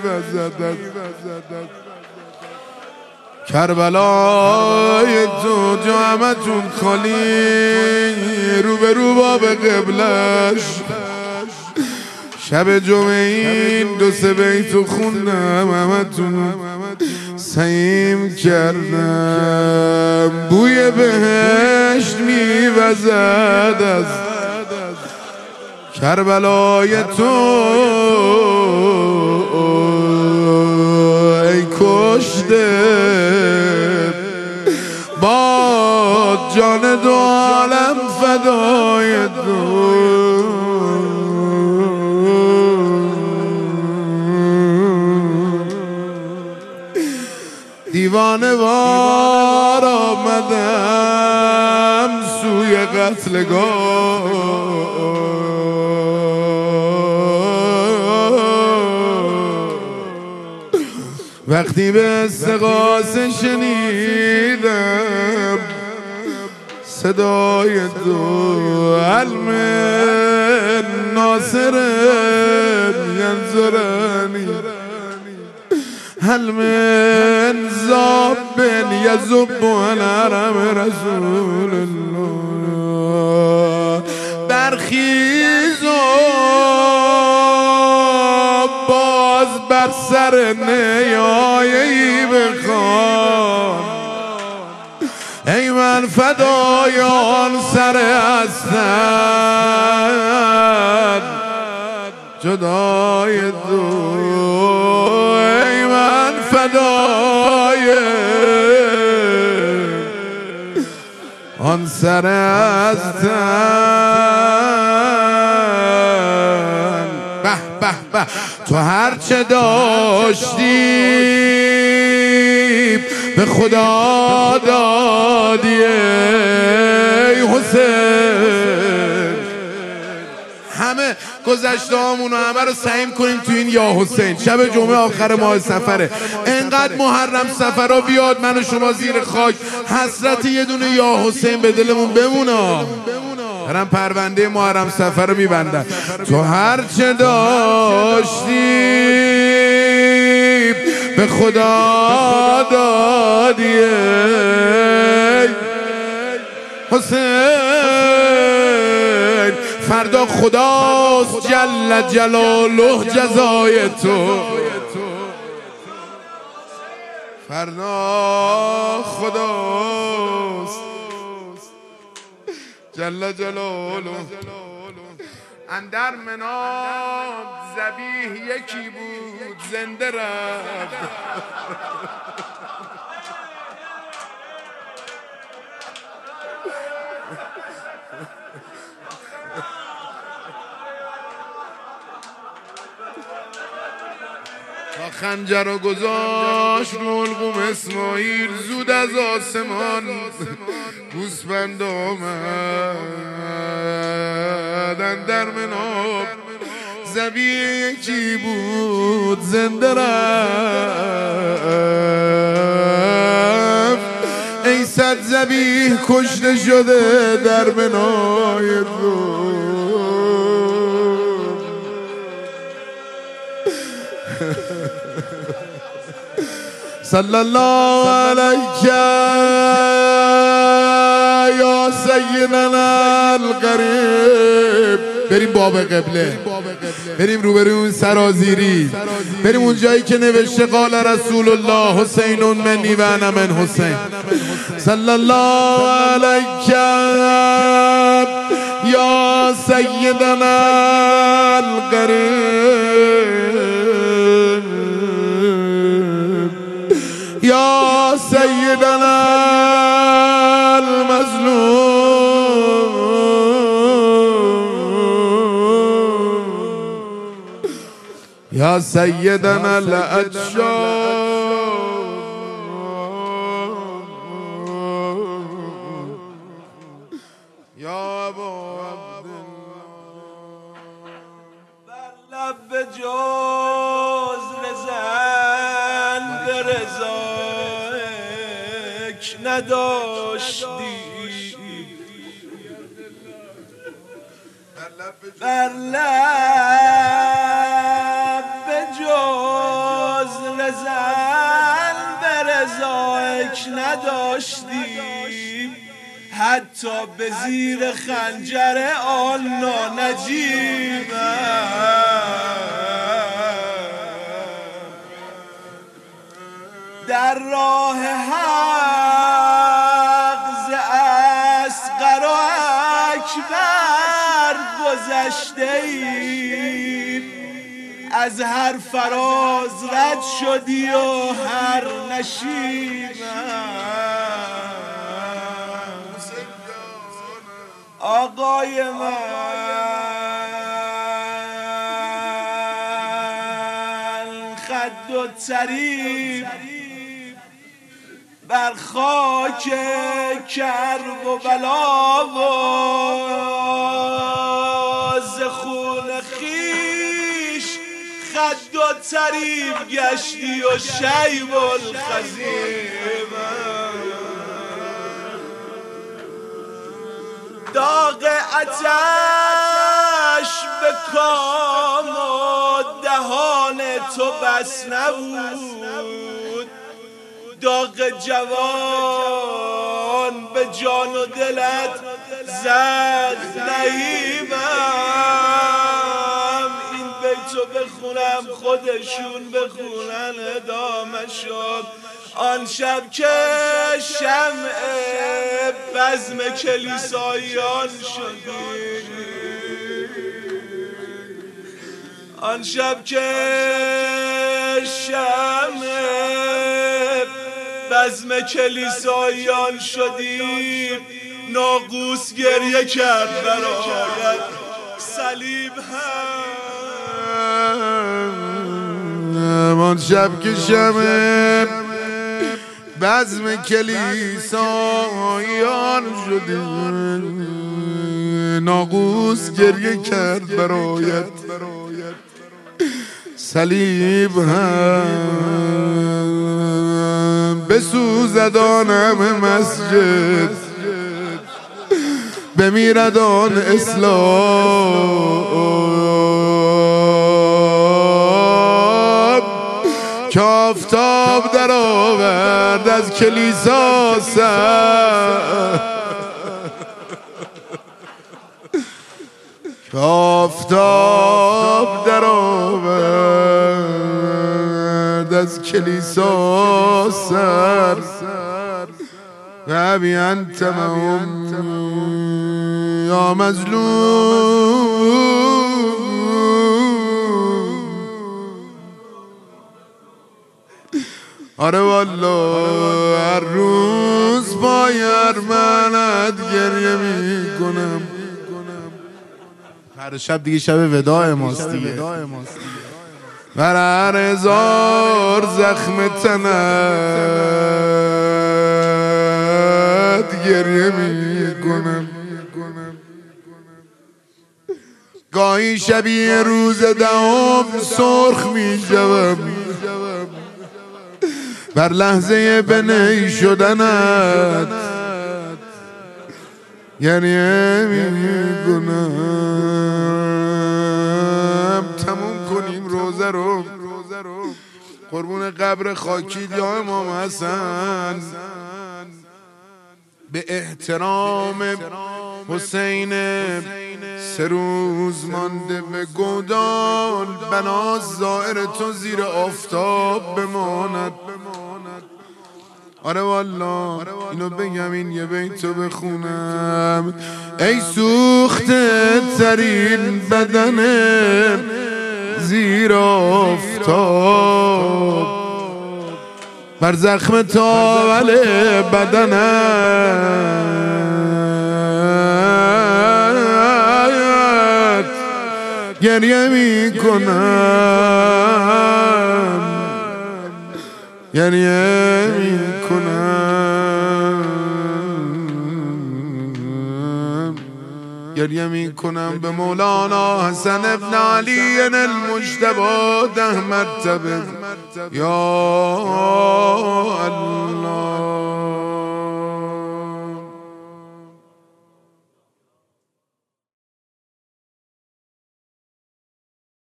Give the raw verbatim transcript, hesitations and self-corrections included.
میوزد کربلای تو جامعتون خالی رو به رو باب قبلش شب جمعه این دو سه بیتو خوندم همتون سعیم کردم بوی بهشت میوزد از کربلای تو ای کشته با جان دو عالم فدای تو دیوانه وار آمدم سوی قتلگاه وقتی به استغاثه شنیدم صدای تو علم ناصر ینظرنی هل من زاب یذب الحرم رسول الله برخیز و باز بر سر نیایی بخوان ای من فدایان سر هستن جدای تو ای من فدای آن سر هستن به به به تو هرچه داشتی به خدا دادی ای حسین همه گذشته هامونو همه رو سعیم کنیم تو این یا حسین شب جمعه آخر ماه سفره انقدر محرم سفرها بیاد من و شما زیر خاک حسرت یه دونه یا حسین به دلمون بمونه دارم پرونده محرم سفر رو میبندن تو هرچه داشتی به خدا دادی حسین فردا خداست جل جلاله جزای تو فردا خداست جل جلاله اندر منام ذبیح یکی بود زنده رفت تا خنجر رو گذاشت رو القوم اسماعیل زود از آسمان گوسفند آمد اندر مناب ذبیح یکی بود زنده رفت ای صد ذبیح کشته شده در بنای تو صلی الله علیک یا سیدنا القریب بریم باب قبله بریم روبروی اون سرازیری بریم اون جایی که نوشته قال رسول الله حسین منی و انا من حسین صلی الله علیک یا سیدنا القریب یا سیدنا المظلوم یا سیدنا الاتشام یا ابا عبدالله بر لب جز رزن به رضایک نداشتی بر لب جز نداشتیم حتی به زیر خنجر آن نانجیبم. در راه حق ز اصغر و اکبر گذشته ایم، از هر فراز رد شدی و هر نشیبم. آقای من خد و طریب بر خاک کرب و بلا و ز خون خویش خد و طریب گشتی و شیب الخزیب. داغ آتش به کام و دهان تو بس نبود، داغ جوان به جان و دلت زد نهیبم. این بیتو بخونم خودشون بخونن ادامه شد. آن شب که شمع بزم کلیساییان شدی، آن شب که شمع بزم کلیساییان شدی، ناقوس گریه کرد برایت صلیب هم. آن شب که شمع بزم کلیساییان شدی، ناقوس گریه کرد برایت صلیب هم. بسوزد آن همه مسجد، بمیرد آن اسلام، که آفتاب در آورد از کلیسا سر، که آفتاب در آورد از کلیسا سر. ربی انت معهم یا مظلوم. آره والا هر روز پای ارمنت گریه میکنم. هر شب دیگه شب وداع ماست دیگه، بر هر هزار زخم تنت گریه میکنم. گاهی شبیه روز دهم سرخ میشوم، بر لحظه بنی شدنت گریه میکنم. تموم کنیم روزه رو قربون قبر خاکی یا امام حسن، به احترام حسین سه روز مانده به گودال، بناز زائر تو زیر آفتاب بماند. آره والا اینو بگم، این یه بیتو بخونم. ای سوخته ترین بدن زیر آفتاب، بر زخم تاول بدنت گریه میکنم، گریه میکنم، گریه میکنم به مولانا حسن ابن علی المجتبی ده مرتبه. یا الله.